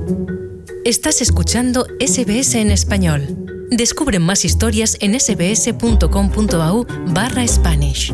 Estás escuchando SBS en español. Descubre más historias en sbs.com.au/Spanish.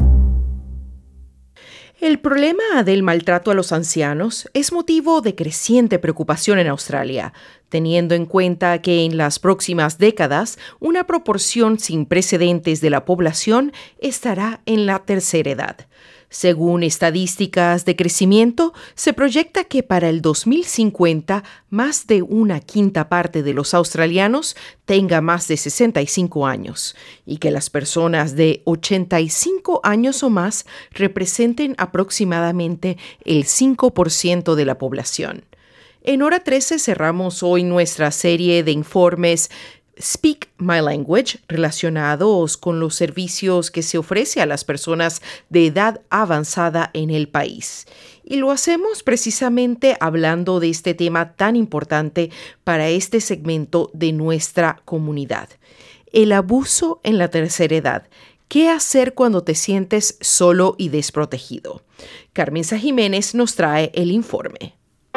El problema del maltrato a los ancianos es motivo de creciente preocupación en Australia, teniendo en cuenta que en las próximas décadas una proporción sin precedentes de la población estará en la tercera edad. Según estadísticas de crecimiento, se proyecta que para el 2050 más de una quinta parte de los australianos tenga más de 65 años y que las personas de 85 años o más representen aproximadamente el 5% de la población. En Hora 13 cerramos hoy nuestra serie de informes Speak My Language, relacionados con los servicios que se ofrece a las personas de edad avanzada en el país. Y lo hacemos precisamente hablando de este tema tan importante para este segmento de nuestra comunidad. El abuso en la tercera edad. ¿Qué hacer cuando te sientes solo y desprotegido? Carmenza Jiménez nos trae el informe.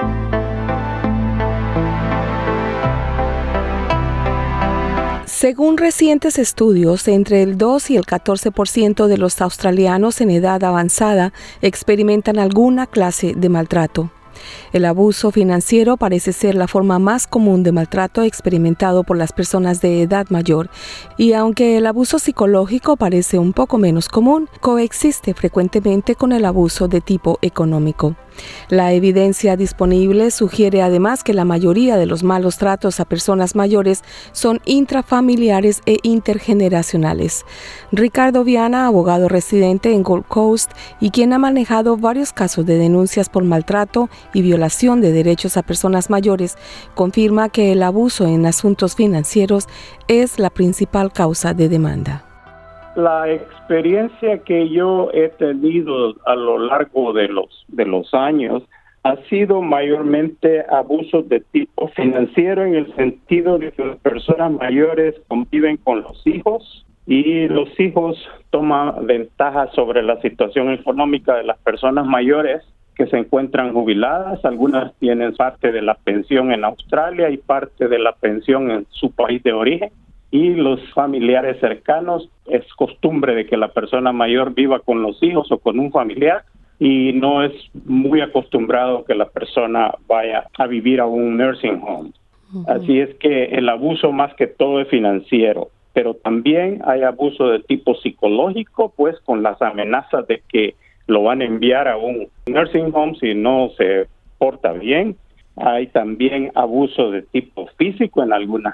Según recientes estudios, entre el 2 y el 14% de los australianos en edad avanzada experimentan alguna clase de maltrato. El abuso financiero parece ser la forma más común de maltrato experimentado por las personas de edad mayor, y aunque el abuso psicológico parece un poco menos común, coexiste frecuentemente con el abuso de tipo económico. La evidencia disponible sugiere además que la mayoría de los malos tratos a personas mayores son intrafamiliares e intergeneracionales. Ricardo Viana, abogado residente en Gold Coast y quien ha manejado varios casos de denuncias por maltrato y violación de derechos a personas mayores, confirma que el abuso en asuntos financieros es la principal causa de demanda. La experiencia que yo he tenido a lo largo de los años ha sido mayormente abusos de tipo financiero, en el sentido de que las personas mayores conviven con los hijos y los hijos toman ventaja sobre la situación económica de las personas mayores que se encuentran jubiladas. Algunas tienen parte de la pensión en Australia y parte de la pensión en su país de origen. Y los familiares cercanos, es costumbre de que la persona mayor viva con los hijos o con un familiar y no es muy acostumbrado que la persona vaya a vivir a un nursing home. Así es que el abuso más que todo es financiero, pero también hay abuso de tipo psicológico, pues con las amenazas de que lo van a enviar a un nursing home si no se porta bien. Hay también abuso de tipo físico en algunos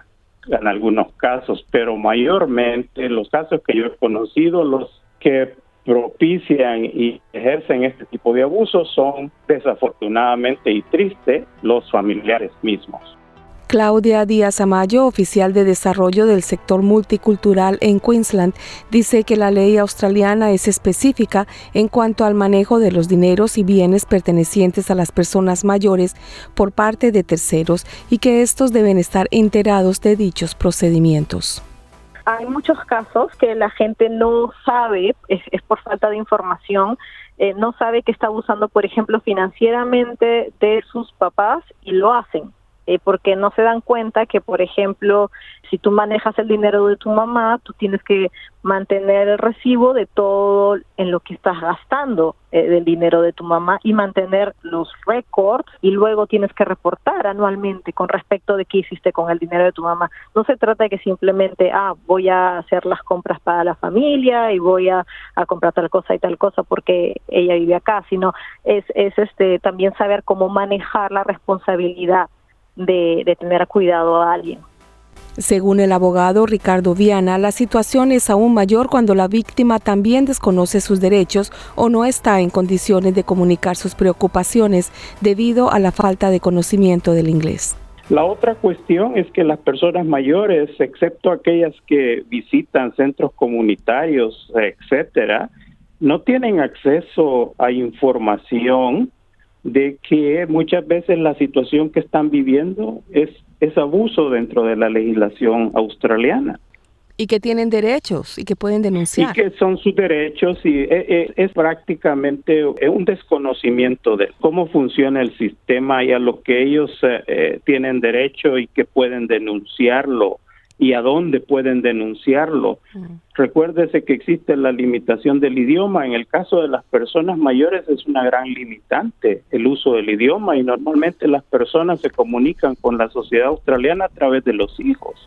casos, pero mayormente los casos que yo he conocido, los que propician y ejercen este tipo de abusos son desafortunadamente y triste los familiares mismos. Claudia Díaz Amayo, oficial de desarrollo del sector multicultural en Queensland, dice que la ley australiana es específica en cuanto al manejo de los dineros y bienes pertenecientes a las personas mayores por parte de terceros y que estos deben estar enterados de dichos procedimientos. Hay muchos casos que la gente no sabe, es por falta de información, no sabe que está abusando, por ejemplo, financieramente de sus papás y lo hacen. Porque no se dan cuenta que, por ejemplo, si tú manejas el dinero de tu mamá, tú tienes que mantener el recibo de todo en lo que estás gastando del dinero de tu mamá y mantener los récords, y luego tienes que reportar anualmente con respecto de qué hiciste con el dinero de tu mamá. No se trata de que simplemente, voy a hacer las compras para la familia y voy a comprar tal cosa y tal cosa porque ella vive acá, sino es también saber cómo manejar la responsabilidad de tener cuidado a alguien. Según el abogado Ricardo Viana, la situación es aún mayor cuando la víctima también desconoce sus derechos o no está en condiciones de comunicar sus preocupaciones debido a la falta de conocimiento del inglés. La otra cuestión es que las personas mayores, excepto aquellas que visitan centros comunitarios, etcétera, no tienen acceso a información de que muchas veces la situación que están viviendo es abuso dentro de la legislación australiana. Y que tienen derechos y que pueden denunciar. Y que son sus derechos y es prácticamente un desconocimiento de cómo funciona el sistema y a lo que ellos tienen derecho y que pueden denunciarlo y a dónde pueden denunciarlo. Recuérdese que existe la limitación del idioma. En el caso de las personas mayores es una gran limitante el uso del idioma y normalmente las personas se comunican con la sociedad australiana a través de los hijos.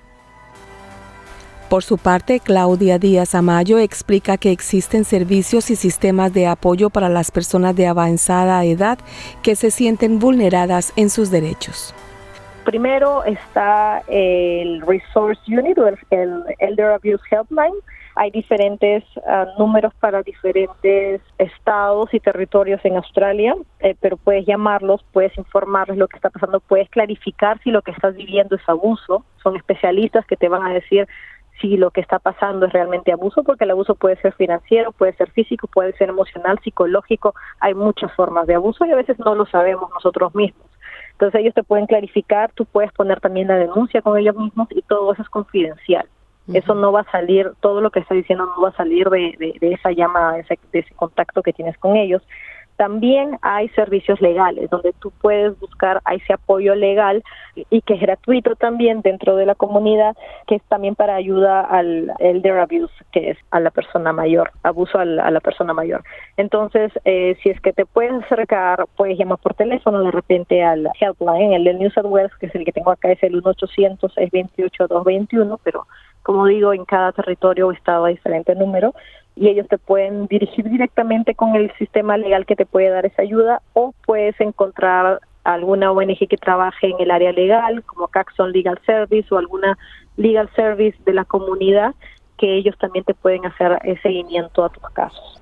Por su parte, Claudia Díaz Amayo explica que existen servicios y sistemas de apoyo para las personas de avanzada edad que se sienten vulneradas en sus derechos. Primero está el Resource Unit o el Elder Abuse Helpline. Hay diferentes números para diferentes estados y territorios en Australia, pero puedes llamarlos, puedes informarles lo que está pasando, puedes clarificar si lo que estás viviendo es abuso. Son especialistas que te van a decir si lo que está pasando es realmente abuso, porque el abuso puede ser financiero, puede ser físico, puede ser emocional, psicológico. Hay muchas formas de abuso y a veces no lo sabemos nosotros mismos. Entonces ellos te pueden clarificar, tú puedes poner también la denuncia con ellos mismos y todo eso es confidencial. Eso no va a salir, todo lo que está diciendo no va a salir de esa llamada, de ese contacto que tienes con ellos. También hay servicios legales donde tú puedes buscar a ese apoyo legal y que es gratuito también dentro de la comunidad, que es también para ayuda al elder abuse, que es a la persona mayor, abuso a la persona mayor. Entonces, si es que te puedes acercar, puedes llamar por teléfono de repente al helpline, el de New South Wales, que es el que tengo acá, es el 1-800-628-221, pero como digo, en cada territorio o estado hay diferente número. Y ellos te pueden dirigir directamente con el sistema legal que te puede dar esa ayuda, o puedes encontrar alguna ONG que trabaje en el área legal, como Caxton Legal Service o alguna legal service de la comunidad, que ellos también te pueden hacer seguimiento a tus casos.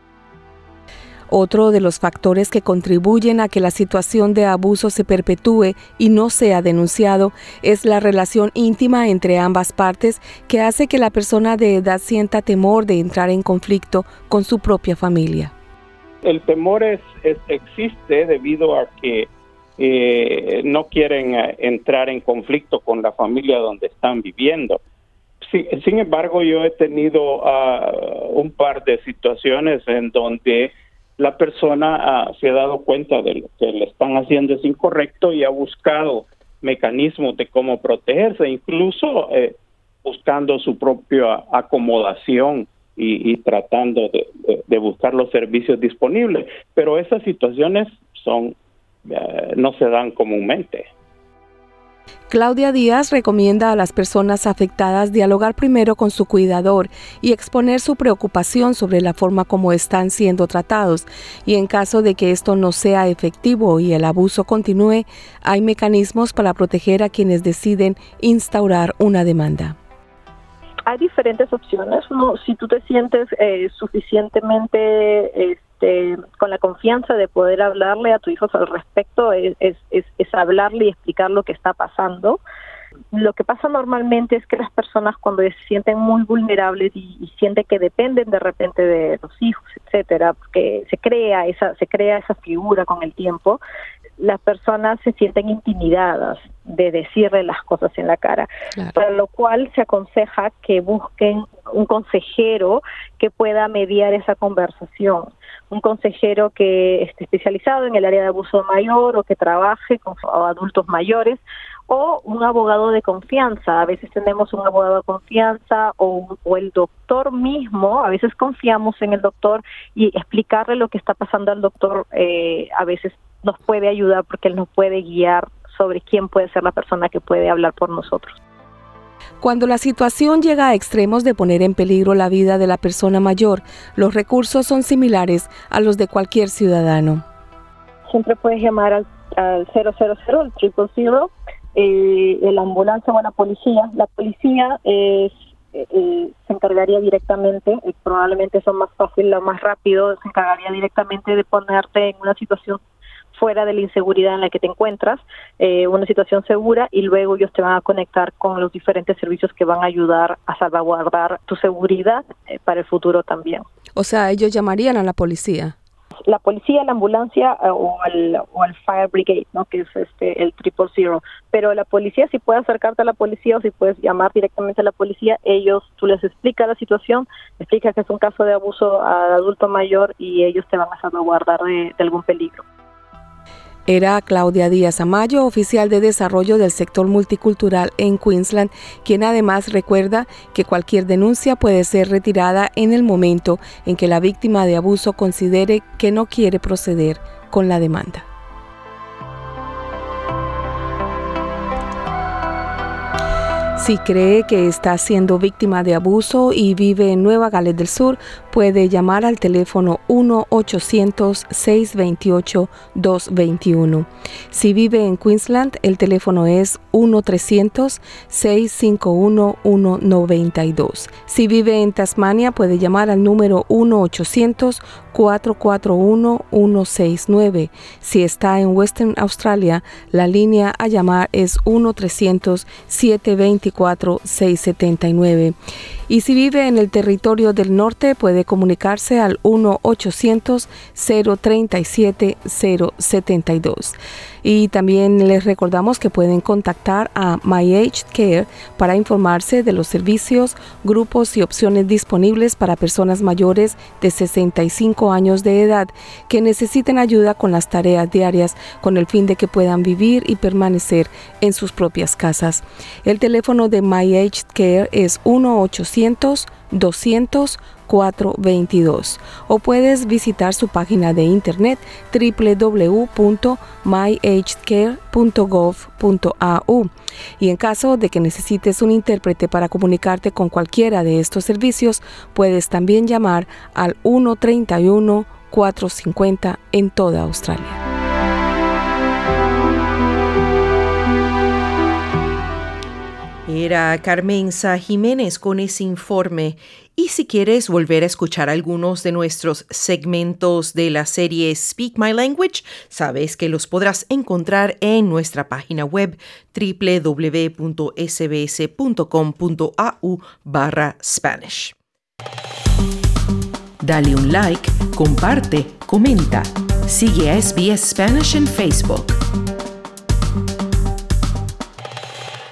Otro de los factores que contribuyen a que la situación de abuso se perpetúe y no sea denunciado es la relación íntima entre ambas partes, que hace que la persona de edad sienta temor de entrar en conflicto con su propia familia. El temor existe debido a que no quieren entrar en conflicto con la familia donde están viviendo. Sin embargo, yo he tenido un par de situaciones en donde la persona se ha dado cuenta de lo que le están haciendo es incorrecto y ha buscado mecanismos de cómo protegerse, incluso buscando su propia acomodación y tratando de buscar los servicios disponibles. Pero esas situaciones no se dan comúnmente. Claudia Díaz recomienda a las personas afectadas dialogar primero con su cuidador y exponer su preocupación sobre la forma como están siendo tratados, y en caso de que esto no sea efectivo y el abuso continúe, hay mecanismos para proteger a quienes deciden instaurar una demanda. Hay diferentes opciones. Si tú te sientes suficientemente con la confianza de poder hablarle a tu hijo al respecto, es hablarle y explicar lo que está pasando. Lo que pasa normalmente es que las personas, cuando se sienten muy vulnerables y sienten que dependen de repente de los hijos, etcétera, porque se crea esa figura con el tiempo, las personas se sienten intimidadas de decirle las cosas en la cara. Claro. Para lo cual se aconseja que busquen un consejero que pueda mediar esa conversación. Un consejero que esté especializado en el área de abuso mayor o que trabaje con adultos mayores, o un abogado de confianza. A veces tenemos un abogado de confianza o el doctor mismo. A veces confiamos en el doctor y explicarle lo que está pasando al doctor a veces nos puede ayudar, porque él nos puede guiar sobre quién puede ser la persona que puede hablar por nosotros. Cuando la situación llega a extremos de poner en peligro la vida de la persona mayor, los recursos son similares a los de cualquier ciudadano. Siempre puedes llamar al 000, al 000, la ambulancia o la policía. La policía se encargaría directamente, probablemente eso es más fácil, lo más rápido, se encargaría directamente de ponerte en una situación fuera de la inseguridad en la que te encuentras, una situación segura, y luego ellos te van a conectar con los diferentes servicios que van a ayudar a salvaguardar tu seguridad para el futuro también. O sea, ellos llamarían a la policía. la policía, la ambulancia o al fire brigade, ¿no? Que es el 000. Pero la policía, si puedes acercarte a la policía o si puedes llamar directamente a la policía, tú les explicas la situación, explicas que es un caso de abuso al adulto mayor y ellos te van a salvaguardar de algún peligro. Era Claudia Díaz Amayo, oficial de desarrollo del sector multicultural en Queensland, quien además recuerda que cualquier denuncia puede ser retirada en el momento en que la víctima de abuso considere que no quiere proceder con la demanda. Si cree que está siendo víctima de abuso y vive en Nueva Gales del Sur, puede llamar al teléfono 1-800-628-221. Si vive en Queensland, el teléfono es 1-300-651-192. Si vive en Tasmania, puede llamar al número 1-800-441-169. Si está en Western Australia, la línea a llamar es 1-300-724-679. Y si vive en el territorio del norte, puede comunicarse al 1-800-037-072. Y también les recordamos que pueden contactar a My Aged Care para informarse de los servicios, grupos y opciones disponibles para personas mayores de 65 años de edad que necesiten ayuda con las tareas diarias con el fin de que puedan vivir y permanecer en sus propias casas. El teléfono de My Aged Care es 1-800-200-422 o puedes visitar su página de internet www.myagedcare.gov.au. Y en caso de que necesites un intérprete para comunicarte con cualquiera de estos servicios, puedes también llamar al 1-31-450 en toda Australia. Era Carmenza Jiménez con ese informe. Y si quieres volver a escuchar algunos de nuestros segmentos de la serie Speak My Language, sabes que los podrás encontrar en nuestra página web www.sbs.com.au/Spanish. Dale un like, comparte, comenta. Sigue a SBS Spanish en Facebook.